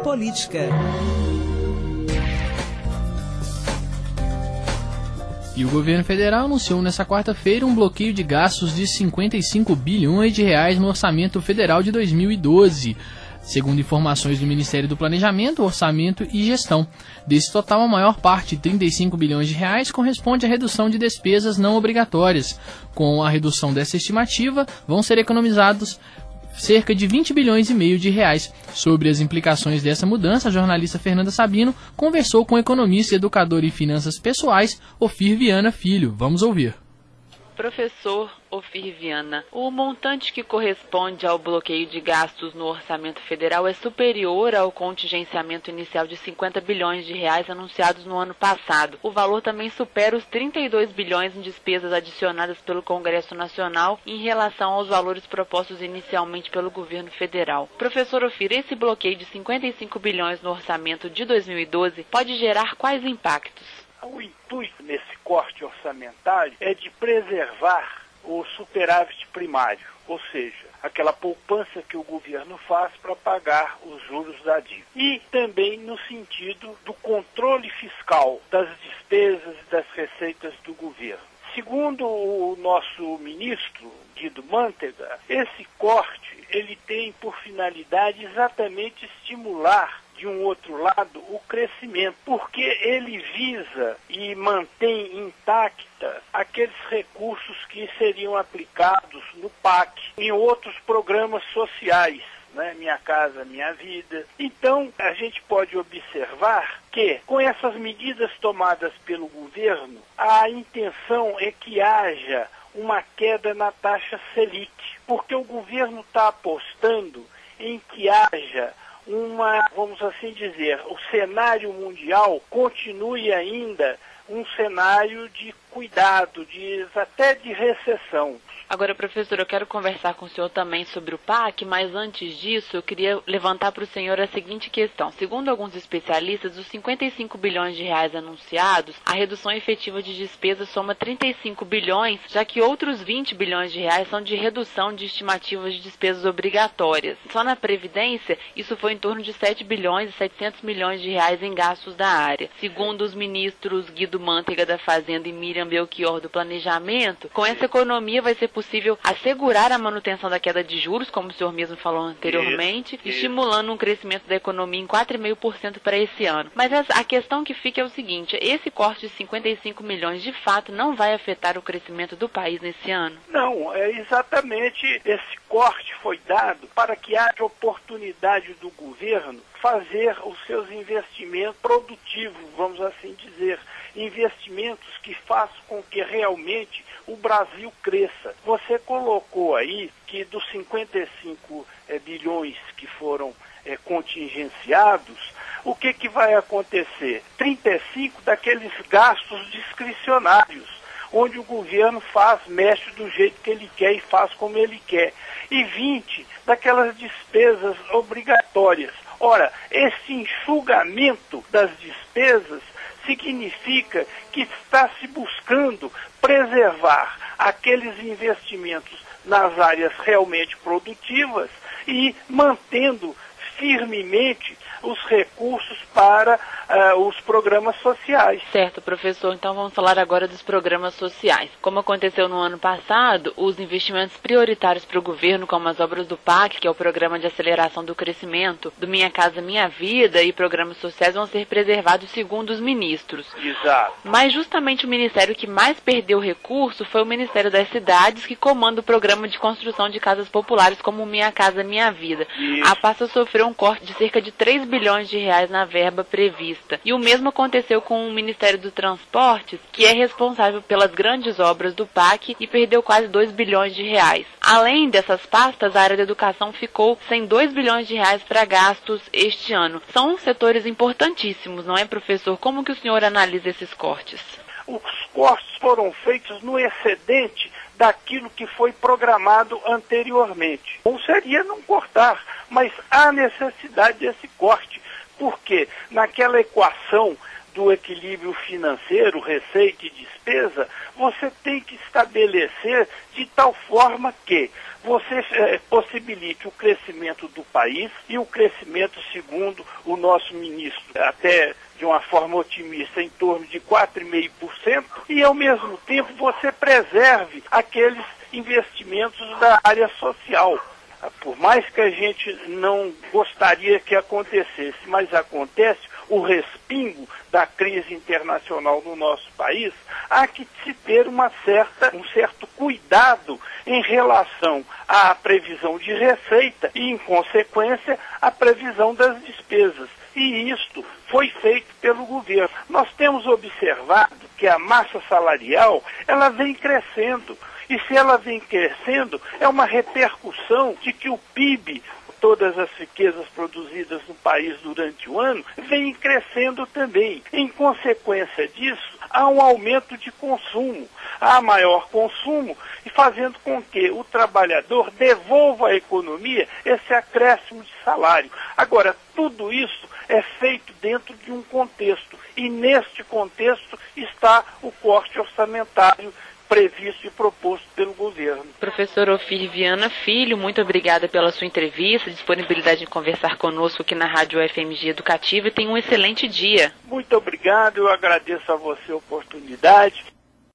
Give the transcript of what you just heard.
Política. E o governo federal anunciou nesta quarta-feira um bloqueio de gastos de 55 bilhões de reais no orçamento federal de 2012. Segundo informações do Ministério do Planejamento, Orçamento e Gestão. Desse total, a maior parte, 35 bilhões de reais, corresponde à redução de despesas não obrigatórias. Com a redução dessa estimativa, vão ser economizados cerca de 20 bilhões e meio de reais. Sobre as implicações dessa mudança, a jornalista Fernanda Sabino conversou com o economista e educador em finanças pessoais, Ofir Viana Filho. Vamos ouvir. Professor Ofir Viana, o montante que corresponde ao bloqueio de gastos no orçamento federal é superior ao contingenciamento inicial de 50 bilhões de reais anunciados no ano passado. O valor também supera os 32 bilhões em despesas adicionadas pelo Congresso Nacional em relação aos valores propostos inicialmente pelo governo federal. Professor Ofir, esse bloqueio de 55 bilhões no orçamento de 2012 pode gerar quais impactos? O intuito nesse corte orçamentário é de preservar o superávit primário, ou seja, aquela poupança que o governo faz para pagar os juros da dívida. E também no sentido do controle fiscal das despesas e das receitas do governo. Segundo o nosso ministro, Guido Mantega, esse corte ele tem por finalidade exatamente estimular de um outro lado, o crescimento, porque ele visa e mantém intacta aqueles recursos que seriam aplicados no PAC, em outros programas sociais, né? Minha Casa Minha Vida. Então, a gente pode observar que, com essas medidas tomadas pelo governo, a intenção é que haja uma queda na taxa Selic, porque o governo está apostando em que haja vamos assim dizer, o cenário mundial continue ainda um cenário de cuidado, até de recessão. Agora, professor, eu quero conversar com o senhor também sobre o PAC, mas antes disso eu queria levantar para o senhor a seguinte questão. Segundo alguns especialistas, dos 55 bilhões de reais anunciados, a redução efetiva de despesas soma 35 bilhões, já que outros 20 bilhões de reais são de redução de estimativas de despesas obrigatórias. Só na Previdência, isso foi em torno de 7 bilhões e 700 milhões de reais em gastos da área. Segundo os ministros Guido Mantega da Fazenda e Miriam Belchior do Planejamento, com essa economia vai ser possível assegurar a manutenção da queda de juros, como o senhor mesmo falou anteriormente, estimulando um crescimento da economia em 4,5% para esse ano. Mas a questão que fica é o seguinte, esse corte de 55 milhões de fato não vai afetar o crescimento do país nesse ano? Não, exatamente esse corte foi dado para que haja oportunidade do governo fazer os seus investimentos produtivos, vamos assim dizer, investimentos que façam com que realmente o Brasil cresça. Você colocou aí que dos 55 bilhões que foram contingenciados, o que vai acontecer? 35 daqueles gastos discricionários, onde o governo mexe do jeito que ele quer e faz como ele quer. E 20 daquelas despesas obrigatórias. Ora, esse enxugamento das despesas significa que está se buscando preservar aqueles investimentos nas áreas realmente produtivas e mantendo firmemente os recursos para os programas sociais. Certo, professor. Então vamos falar agora dos programas sociais. Como aconteceu no ano passado, os investimentos prioritários para o governo, como as obras do PAC, que é o Programa de Aceleração do Crescimento, do Minha Casa Minha Vida e programas sociais vão ser preservados segundo os ministros. Exato. Mas justamente o ministério que mais perdeu recurso foi o Ministério das Cidades, que comanda o programa de construção de casas populares como Minha Casa Minha Vida. Isso. A pasta sofreu um corte de cerca de 3 bilhões de reais na verba prevista. E o mesmo aconteceu com o Ministério do Transportes, que é responsável pelas grandes obras do PAC e perdeu quase 2 bilhões de reais. Além dessas pastas, a área da educação ficou sem 2 bilhões de reais para gastos este ano. São setores importantíssimos, não é, professor? Como que o senhor analisa esses cortes? Os cortes foram feitos no excedente daquilo que foi programado anteriormente. Ou seria não cortar, mas há necessidade desse corte, porque naquela equação do equilíbrio financeiro, receita e despesa, você tem que estabelecer de tal forma que você possibilite o crescimento do país e o crescimento, segundo o nosso ministro, até de uma forma otimista, em torno de 4,5%, e ao mesmo tempo você preserve aqueles investimentos da área social. Por mais que a gente não gostaria que acontecesse, mas acontece, o respingo da crise internacional no nosso país, há que se ter um certo cuidado em relação à previsão de receita e, em consequência, à previsão das despesas. E isto foi feito pelo governo. Nós temos observado que a massa salarial, ela vem crescendo. E se ela vem crescendo, é uma repercussão de que o PIB, todas as riquezas produzidas no país durante o ano, vem crescendo também. Em consequência disso, há um aumento de consumo, há maior consumo, e fazendo com que o trabalhador devolva à economia esse acréscimo de salário. Agora, tudo isso é feito dentro de um contexto, e neste contexto está o corte orçamentário previsto e proposto pelo governo. Professor Ofir Viana Filho, muito obrigada pela sua entrevista, disponibilidade em conversar conosco aqui na Rádio UFMG Educativa, e tenha um excelente dia. Muito obrigado, eu agradeço a você a oportunidade.